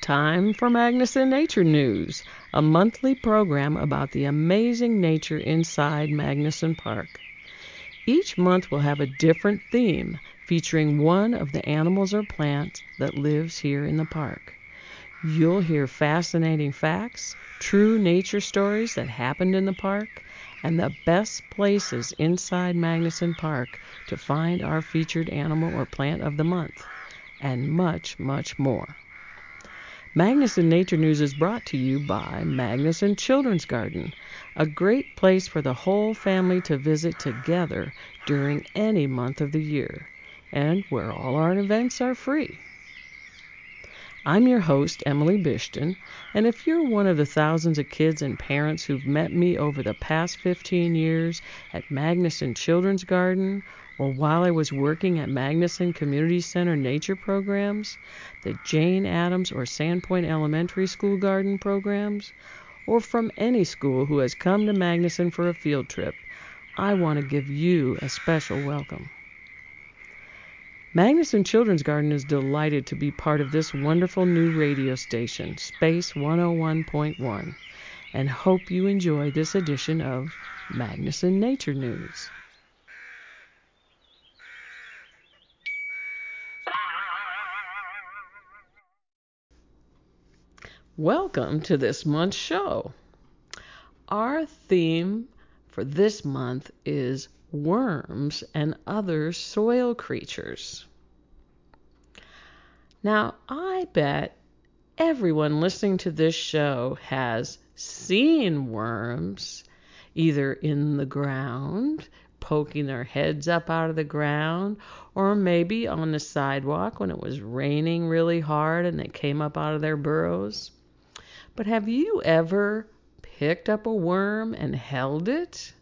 Time for Magnuson Nature News, a monthly program about the amazing nature inside Magnuson Park. Each month will have a different theme featuring one of the animals or plants that lives here in the park. You'll hear fascinating facts, true nature stories that happened in the park, and the best places inside Magnuson Park to find our featured animal or plant of the month, and much, much more. Magnuson Nature News is brought to you by Magnuson Children's Garden, a great place for the whole family to visit together during any month of the year, and where all our events are free. I'm your host, Emily Bishton, and if you're one of the thousands of kids and parents who've met me over the past 15 years at Magnuson Children's Garden, or while I was working at Magnuson Community Center Nature Programs, the Jane Addams or Sandpoint Elementary School Garden programs, or from any school who has come to Magnuson for a field trip, I want to give you a special welcome. Magnuson Children's Garden is delighted to be part of this wonderful new radio station, Space 101.1, and hope you enjoy this edition of Magnuson Nature News. Welcome to this month's show. Our theme for this month is worms and other soil creatures. Now, I bet everyone listening to this show has seen worms either in the ground, poking their heads up out of the ground, or maybe on the sidewalk when it was raining really hard and they came up out of their burrows. But have you ever picked up a worm and held it?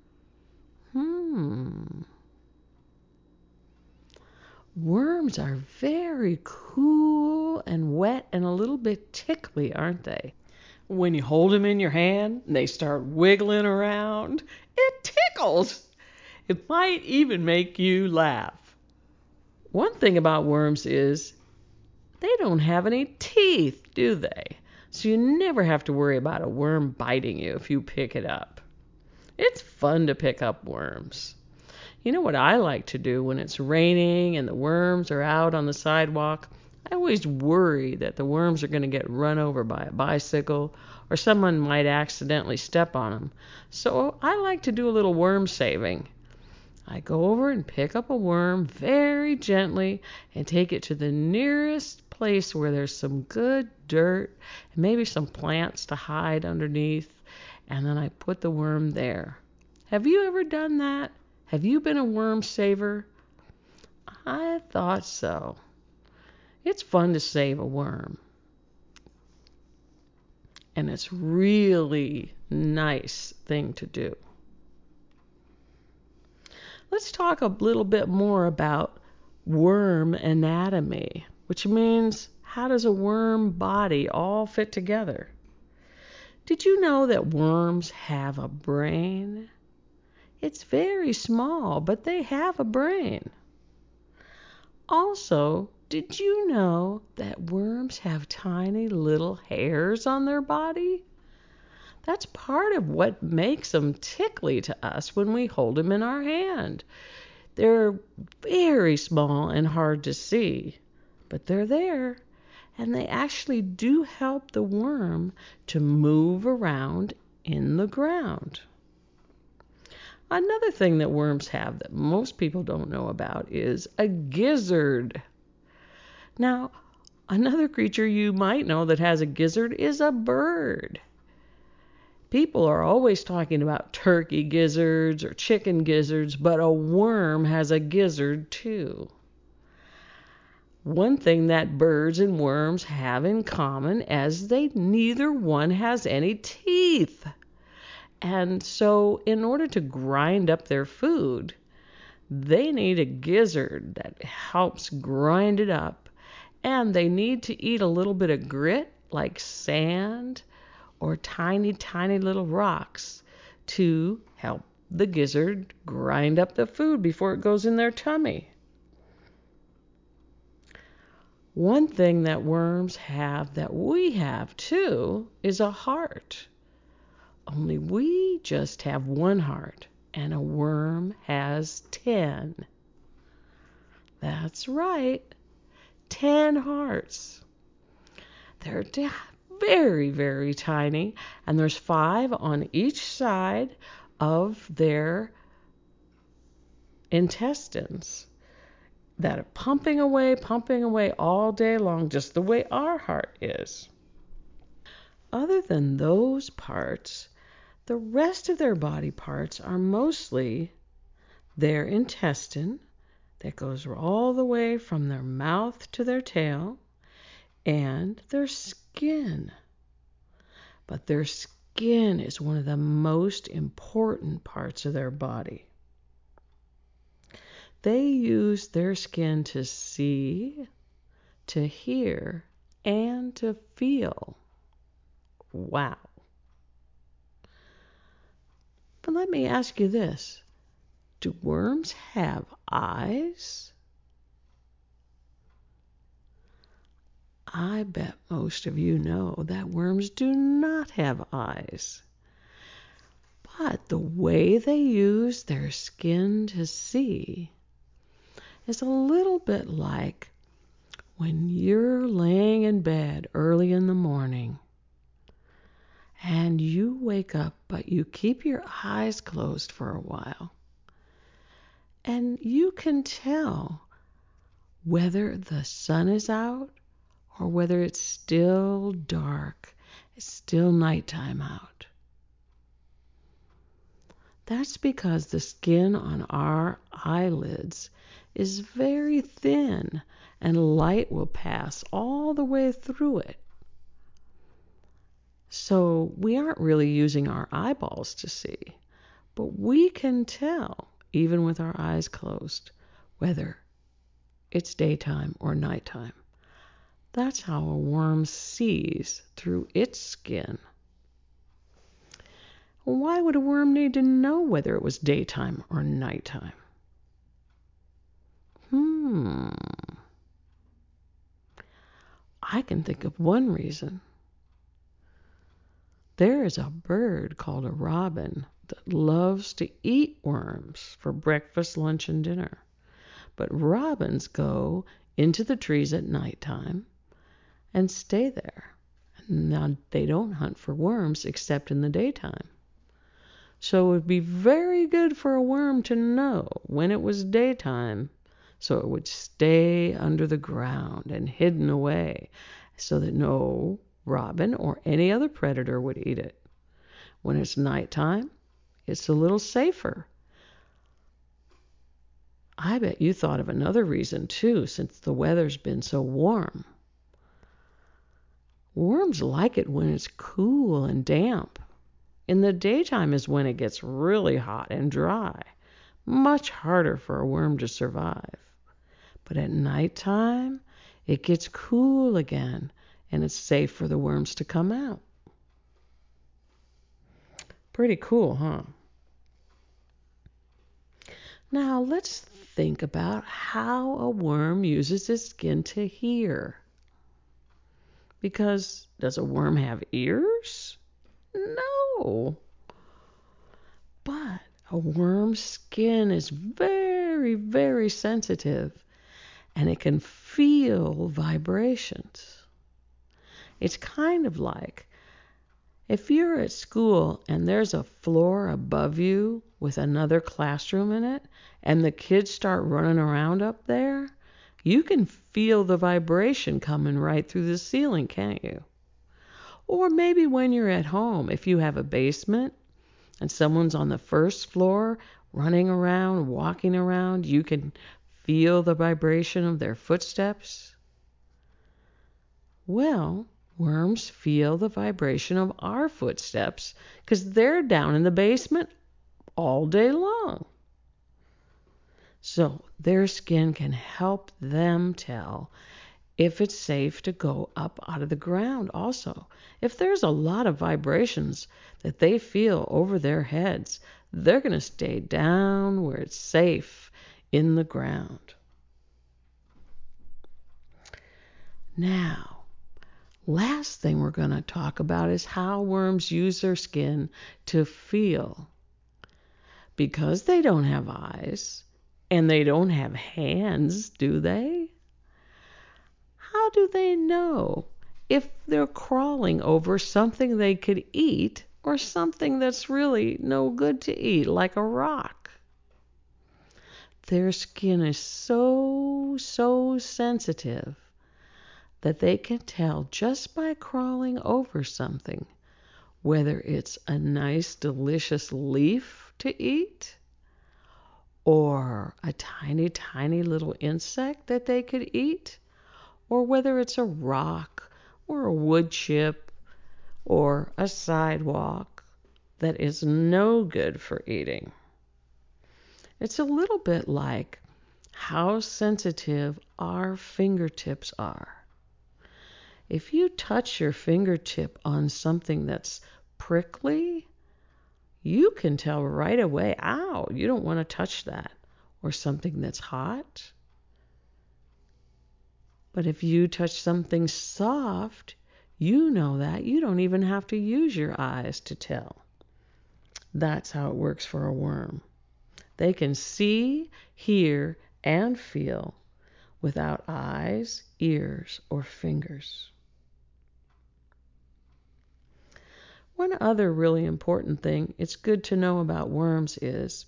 Worms are very cool and wet and a little bit tickly, aren't they? When you hold them in your hand and they start wiggling around, it tickles. It might even make you laugh. One thing about worms is they don't have any teeth, do they? So you never have to worry about a worm biting you if you pick it up. It's fun to pick up worms. You know what I like to do when it's raining and the worms are out on the sidewalk? I always worry that the worms are going to get run over by a bicycle or someone might accidentally step on them. So I like to do a little worm saving. I go over and pick up a worm very gently and take it to the nearest place where there's some good dirt and maybe some plants to hide underneath, and then I put the worm there. Have you ever done that? Have you been a worm saver? I thought so. It's fun to save a worm. And it's really nice thing to do. Let's talk a little bit more about worm anatomy, which means how does a worm body all fit together? Did you know that worms have a brain? It's very small, but they have a brain. Also, did you know that worms have tiny little hairs on their body? That's part of what makes them tickly to us when we hold them in our hand. They're very small and hard to see, but they're there, and they actually do help the worm to move around in the ground. Another thing that worms have that most people don't know about is a gizzard. Now, another creature you might know that has a gizzard is a bird. People are always talking about turkey gizzards or chicken gizzards, but a worm has a gizzard too. One thing that birds and worms have in common is neither one has any teeth. And so in order to grind up their food, they need a gizzard that helps grind it up. And they need to eat a little bit of grit, like sand, or tiny, tiny little rocks to help the gizzard grind up the food before it goes in their tummy. One thing that worms have that we have too is a heart. Only we just have one heart, and a worm has 10. That's right, 10 hearts. They're very, very tiny, and there's 5 on each side of their intestines that are pumping away all day long, just the way our heart is. Other than those parts, the rest of their body parts are mostly their intestine that goes all the way from their mouth to their tail, and their skin. But their skin is one of the most important parts of their body. They use their skin to see, to hear, and to feel. Wow. But let me ask you this. Do worms have eyes? I bet most of you know that worms do not have eyes. But the way they use their skin to see is a little bit like when you're laying in bed early in the morning and you wake up, but you keep your eyes closed for a while. And you can tell whether the sun is out or whether it's still dark, it's still nighttime out. That's because the skin on our eyelids is very thin and light will pass all the way through it. So we aren't really using our eyeballs to see, but we can tell, even with our eyes closed, whether it's daytime or nighttime. That's how a worm sees through its skin. Why would a worm need to know whether it was daytime or nighttime? I can think of one reason. There is a bird called a robin that loves to eat worms for breakfast, lunch, and dinner. But robins go into the trees at nighttime and stay there. Now, they don't hunt for worms except in the daytime. So it would be very good for a worm to know when it was daytime, so it would stay under the ground and hidden away so that no robin or any other predator would eat it. When it's nighttime, it's a little safer. I bet you thought of another reason too, since the weather's been so warm. Worms like it when it's cool and damp. In the daytime is when it gets really hot and dry. Much harder for a worm to survive. But at nighttime, it gets cool again, and it's safe for the worms to come out. Pretty cool, huh? Now let's think about how a worm uses its skin to hear. Because does a worm have ears? No. But a worm's skin is very, very sensitive, and it can feel vibrations. It's kind of like if you're at school and there's a floor above you with another classroom in it, and the kids start running around up there, you can feel the vibration coming right through the ceiling, can't you? Or maybe when you're at home, if you have a basement and someone's on the first floor running around, walking around, you can feel the vibration of their footsteps. Well, worms feel the vibration of our footsteps because they're down in the basement all day long. So their skin can help them tell if it's safe to go up out of the ground also. If there's a lot of vibrations that they feel over their heads, they're going to stay down where it's safe in the ground. Now, last thing we're going to talk about is how worms use their skin to feel. Because they don't have eyes and they don't have hands, do they? How do they know if they're crawling over something they could eat or something that's really no good to eat, like a rock? Their skin is so sensitive that they can tell just by crawling over something whether it's a nice, delicious leaf to eat or a tiny, tiny little insect that they could eat, or whether it's a rock or a wood chip or a sidewalk that is no good for eating. It's a little bit like how sensitive our fingertips are. If you touch your fingertip on something that's prickly, you can tell right away, ow, you don't want to touch that, or something that's hot. But if you touch something soft, you know that. You don't even have to use your eyes to tell. That's how it works for a worm. They can see, hear, and feel without eyes, ears, or fingers. One other really important thing it's good to know about worms is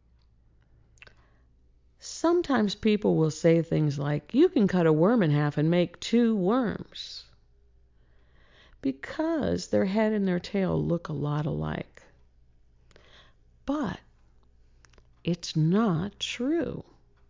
sometimes people will say things like, you can cut a worm in half and make 2 worms, because their head and their tail look a lot alike. But it's not true.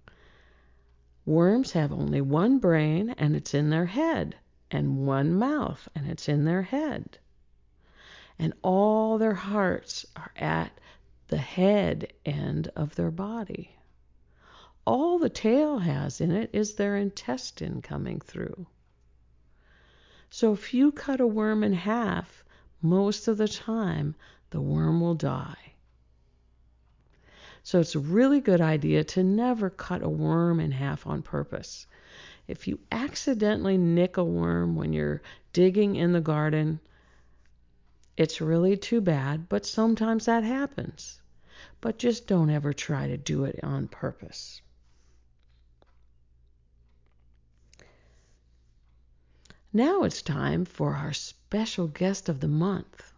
Worms have only one brain, and it's in their head, and one mouth, and it's in their head. And all their hearts are at the head end of their body. All the tail has in it is their intestine coming through. So if you cut a worm in half, most of the time the worm will die. So it's a really good idea to never cut a worm in half on purpose. If you accidentally nick a worm when you're digging in the garden, it's really too bad, but sometimes that happens. But just don't ever try to do it on purpose. Now it's time for our special guest of the month.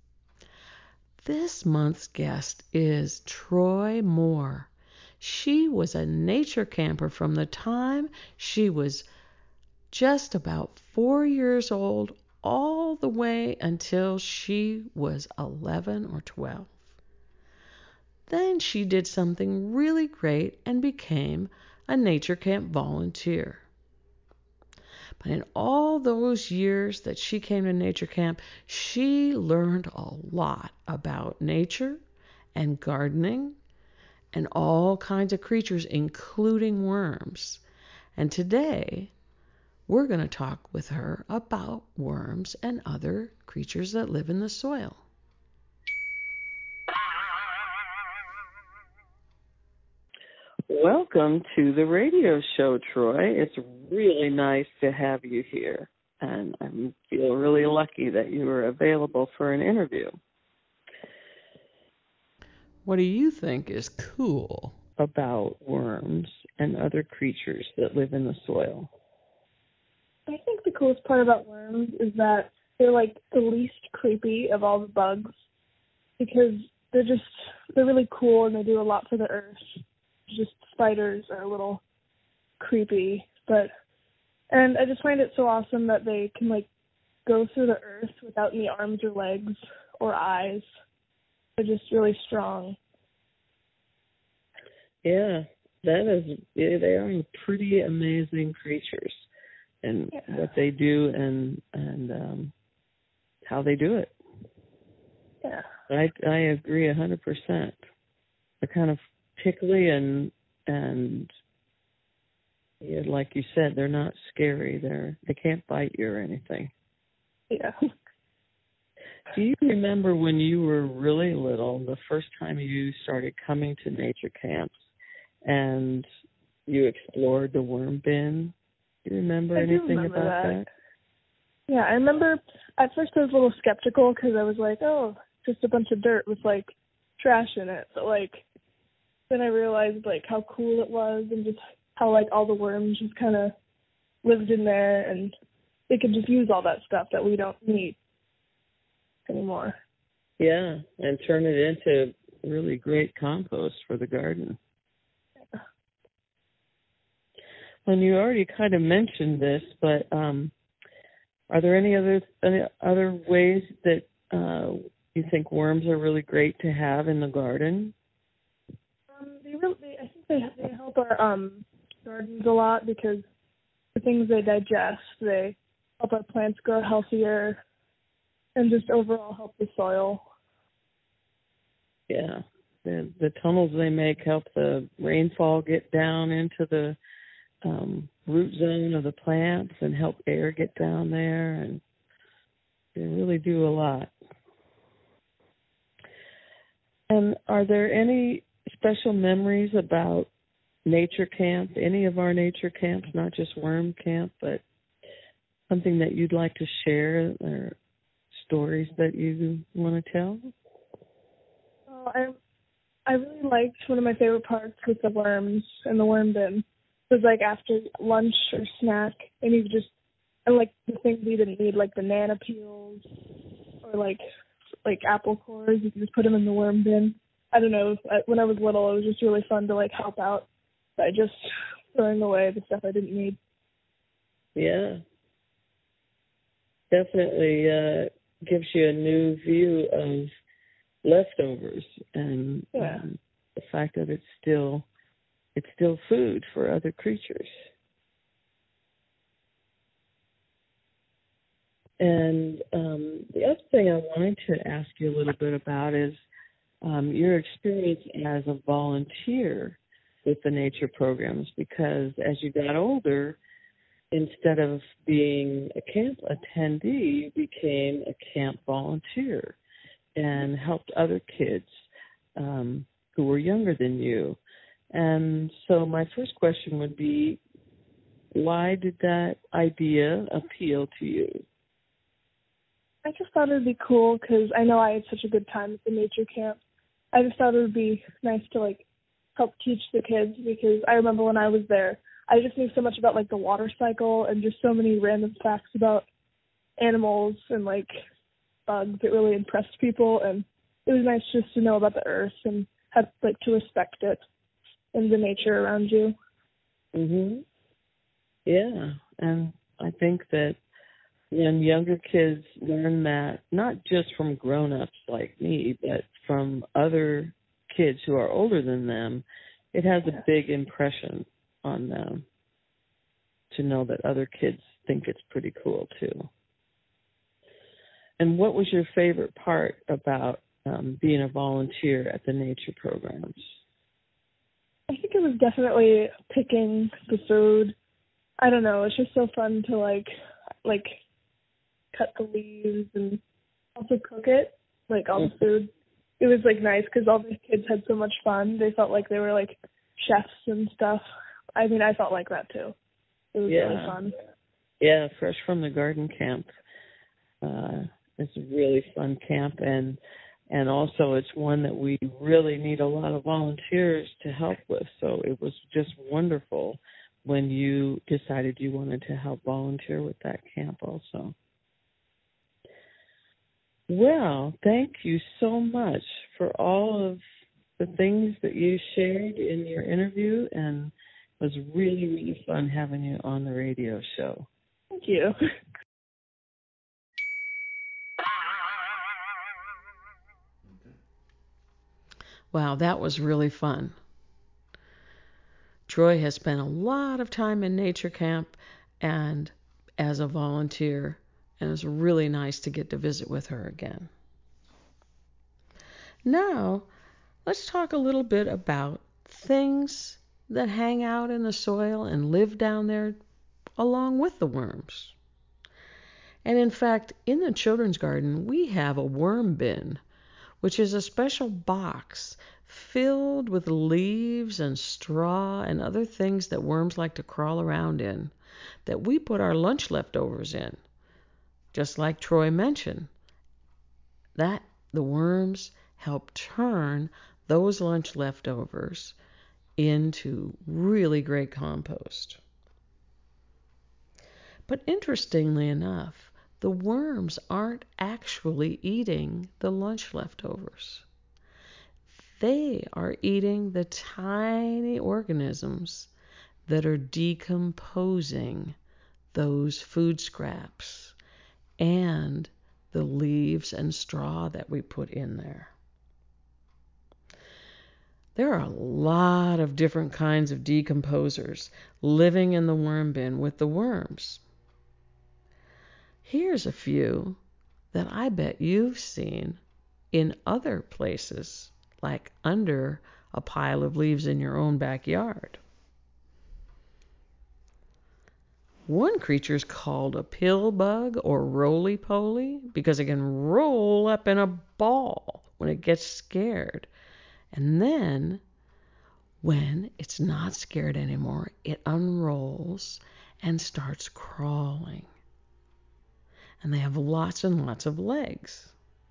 This month's guest is Troy Moore. She was a nature camper from the time she was just about 4 years old all the way until she was 11 or 12. Then she did something really great and became a nature camp volunteer. But in all those years that she came to nature camp, she learned a lot about nature and gardening and all kinds of creatures, including worms. And today, we're going to talk with her about worms and other creatures that live in the soil. Welcome to the radio show, Troy. It's really nice to have you here, and I feel really lucky that you were available for an interview. What do you think is cool about worms and other creatures that live in the soil? I think the coolest part about worms is that they're like the least creepy of all the bugs, because they're really cool and they do a lot for the earth. Just spiders are a little creepy, and I just find it so awesome that they can like go through the earth without any arms or legs or eyes. They're just really strong. Yeah, they are pretty amazing creatures, and what they do and how they do it. Yeah, I agree 100%. They're kind of tickly and yeah, like you said, they're not scary. They can't bite you or anything. Yeah. Do you remember when you were really little, the first time you started coming to nature camps and you explored the worm bin Do you remember I do anything remember about that? Yeah, I remember at first I was a little skeptical because I was like, oh, just a bunch of dirt with, like, trash in it. But, like, then I realized, like, how cool it was and just how, like, all the worms just kind of lived in there and they could just use all that stuff that we don't need anymore. Yeah, and turn it into really great compost for the garden. And you already kind of mentioned this, but are there any other ways that you think worms are really great to have in the garden? I think they help our gardens a lot because the things they digest, they help our plants grow healthier and just overall help the soil. Yeah, the tunnels they make help the rainfall get down into the root zone of the plants and help air get down there, and they really do a lot. And are there any special memories about nature camp, any of our nature camps, not just worm camp, but something that you'd like to share or stories that you want to tell? Well, I really liked one of my favorite parts with the worms and the worm bin. It was like after lunch or snack, and you just, and like the things we didn't need, like banana peels or like apple cores, you could just put them in the worm bin. I don't know. When I was little, it was just really fun to like help out by just throwing away the stuff I didn't need. Yeah, definitely gives you a new view of leftovers and the fact that it's still food for other creatures. And the other thing I wanted to ask you a little bit about is your experience as a volunteer with the nature programs, because as you got older, instead of being a camp attendee, you became a camp volunteer and helped other kids who were younger than you. And so my first question would be, why did that idea appeal to you? I just thought it would be cool because I know I had such a good time at the nature camp. I just thought it would be nice to like help teach the kids because I remember when I was there, I just knew so much about like the water cycle and just so many random facts about animals and like bugs. It really impressed people, and it was nice just to know about the earth and have like to respect it and the nature around you. Mhm. Yeah, and I think that when younger kids learn that, not just from grown-ups like me, but from other kids who are older than them, it has a big impression on them to know that other kids think it's pretty cool too. And what was your favorite part about being a volunteer at the nature programs? I think it was definitely picking the food. I don't know. It's just so fun to like cut the leaves and also cook it, like all the food. It was like nice because all the kids had so much fun. They felt like they were like chefs and stuff. I mean, I felt like that too. It was really fun. Yeah, Fresh from the Garden camp. It's a really fun camp, and also it's one that we really need a lot of volunteers to help with. So it was just wonderful when you decided you wanted to help volunteer with that camp also. Well, thank you so much for all of the things that you shared in your interview, and it was really, really fun having you on the radio show. Thank you. Wow, that was really fun. Troy has spent a lot of time in nature camp and as a volunteer, and it's really nice to get to visit with her again. Now, let's talk a little bit about things that hang out in the soil and live down there along with the worms. And in fact, in the children's garden, we have a worm bin, which is a special box filled with leaves and straw and other things that worms like to crawl around in. that we put our lunch leftovers in. Just like Troy mentioned, that the worms help turn those lunch leftovers into really great compost. But interestingly enough, the worms aren't actually eating the lunch leftovers. They are eating the tiny organisms that are decomposing those food scraps and the leaves and straw that we put in there. There are a lot of different kinds of decomposers living in the worm bin with the worms. Here's a few that I bet you've seen in other places, like under a pile of leaves in your own backyard. One creature is called a pill bug or roly-poly because it can roll up in a ball when it gets scared. And then, when it's not scared anymore, it unrolls and starts crawling. And they have lots and lots of legs.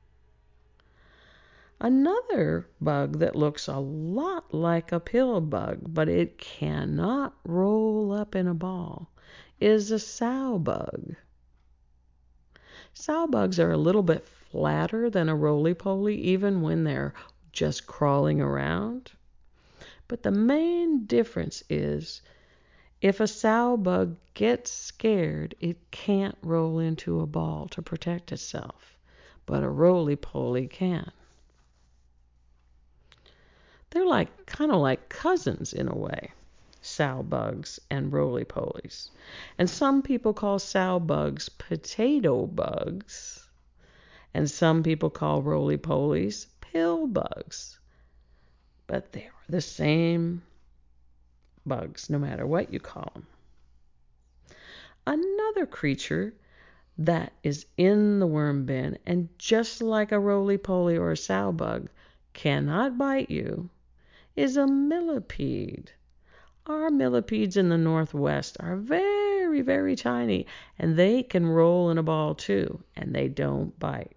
Another bug that looks a lot like a pill bug, but it cannot roll up in a ball, is a sow bug. Sow bugs are a little bit flatter than a roly-poly, even when they're just crawling around. But the main difference is if a sow bug gets scared, it can't roll into a ball to protect itself, but a roly-poly can. They're kind of like cousins in a way, sow bugs and roly-polies. And some people call sow bugs potato bugs, and some people call roly-polies pill bugs. But they are the same bugs, no matter what you call them. Another creature that is in the worm bin, and just like a roly-poly or a sow bug, cannot bite you, is a millipede. Our millipedes in the Northwest are very, very tiny, and they can roll in a ball too, and they don't bite.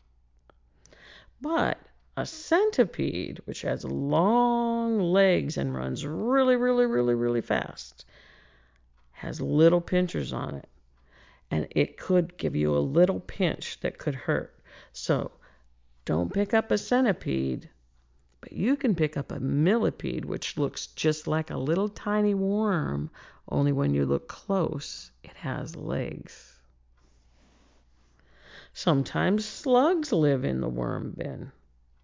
But a centipede, which has long legs and runs really, really, really, really fast, has little pinchers on it, and it could give you a little pinch that could hurt. So don't pick up a centipede, but you can pick up a millipede, which looks just like a little tiny worm, only when you look close, it has legs. Sometimes slugs live in the worm bin.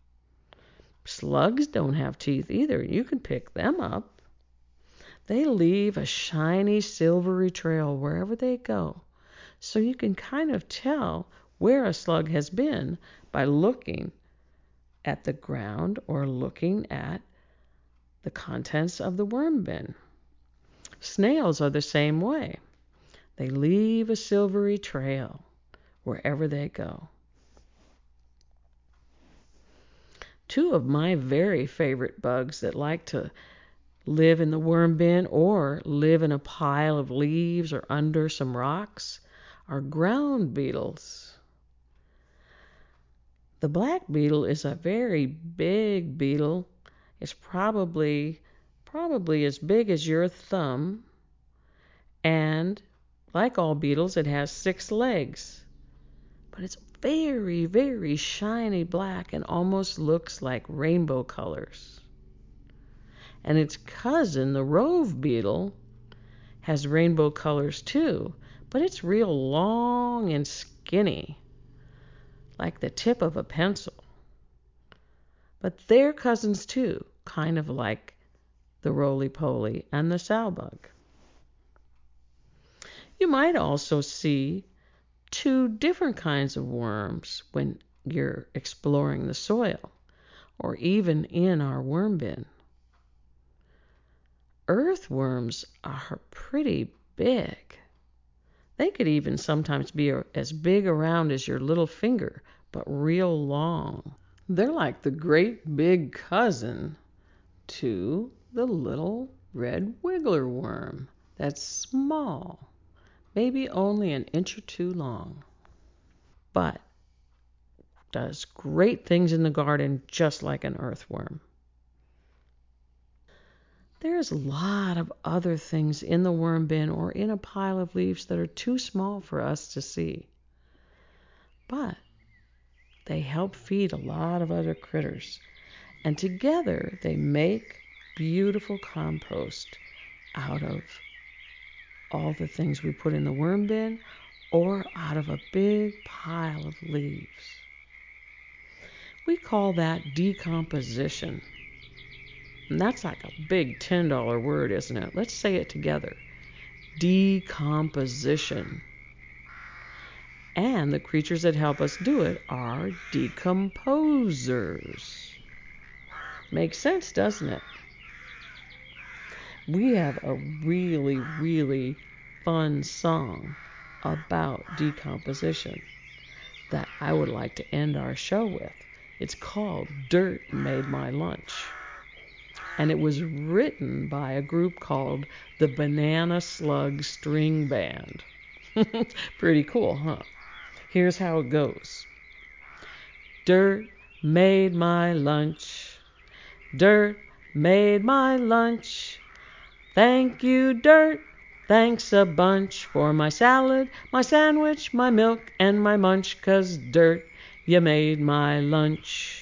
Slugs don't have teeth either. You can pick them up. They leave a shiny silvery trail wherever they go, so you can kind of tell where a slug has been by looking at the ground or looking at the contents of the worm bin. Snails are the same way. They leave a silvery trail wherever they go. Two of my very favorite bugs that like to live in the worm bin or live in a pile of leaves or under some rocks are ground beetles. The black beetle is a very big beetle. It's probably as big as your thumb, and like all beetles, it has 6 legs. But it's very, very shiny black and almost looks like rainbow colors. And its cousin, the rove beetle, has rainbow colors too, but it's real long and skinny, like the tip of a pencil. But they're cousins too, kind of like the roly-poly and the sow bug. You might also see 2 different kinds of worms when you're exploring the soil, or even in our worm bin. Earthworms are pretty big. They could even sometimes be as big around as your little finger, but real long. They're like the great big cousin to the little red wiggler worm that's small. maybe only an inch or two long, but does great things in the garden just like an earthworm. There's a lot of other things in the worm bin or in a pile of leaves that are too small for us to see, but they help feed a lot of other critters, and together they make beautiful compost out of all the things we put in the worm bin or out of a big pile of leaves. We call that decomposition. And that's like a big $10 word, isn't it? Let's say it together. Decomposition. And the creatures that help us do it are decomposers. Makes sense, doesn't it? We have a really, really fun song about decomposition that I would like to end our show with. It's called Dirt Made My Lunch. And it was written by a group called the Banana Slug String Band. Pretty cool, huh? Here's how it goes. Dirt made my lunch. Dirt made my lunch. Thank you, dirt. Thanks a bunch for my salad, my sandwich, my milk, and my munch, 'cause dirt, you made my lunch.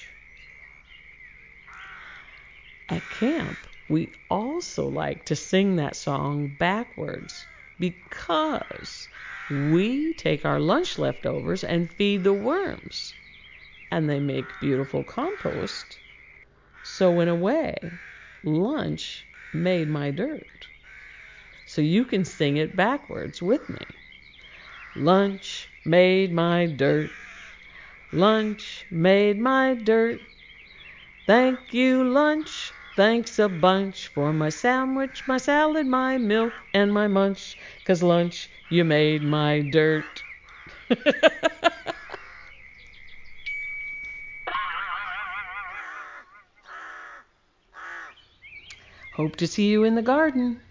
At camp, we also like to sing that song backwards because we take our lunch leftovers and feed the worms, and they make beautiful compost. So in a way, lunch made my dirt. So you can sing it backwards with me. Lunch made my dirt. Lunch made my dirt. Thank you, lunch. Thanks a bunch for my sandwich, my salad, my milk, and my munch. 'Cause lunch, you made my dirt. Hope to see you in the garden.